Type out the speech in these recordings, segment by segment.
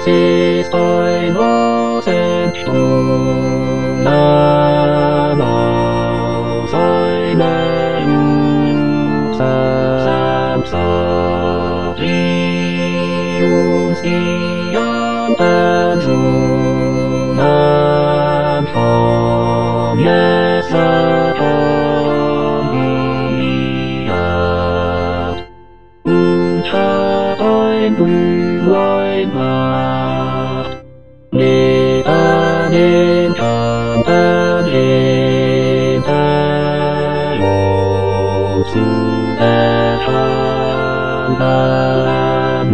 ist ein Rosenstollen aus einer Samstag, die uns die Anden Sohnen von Jesat und hat ein Blühlein macht, neben den Kanten hinter uns zu erfahren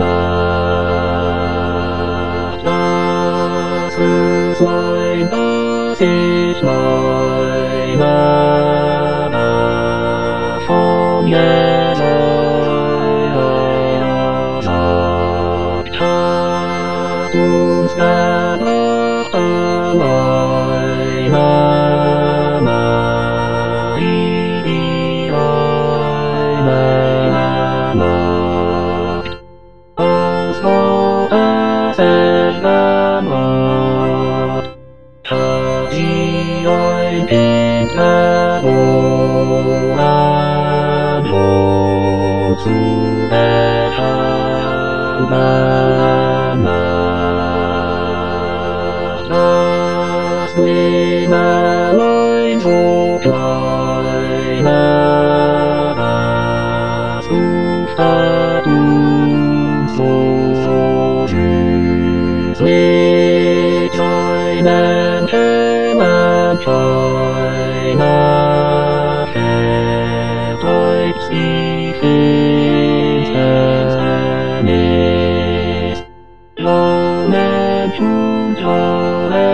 Nacht. Das ist mein, das ist meine von hat uns der Nacht alleine die eine Nacht. Als noch es erlaubt, hat sie ein Kind geboren, wo zu erfahren das Liebelein so kleine, das duftet uns so süß mit seinen schönen Scheinen vertreibt die Finsternis. Lonen tut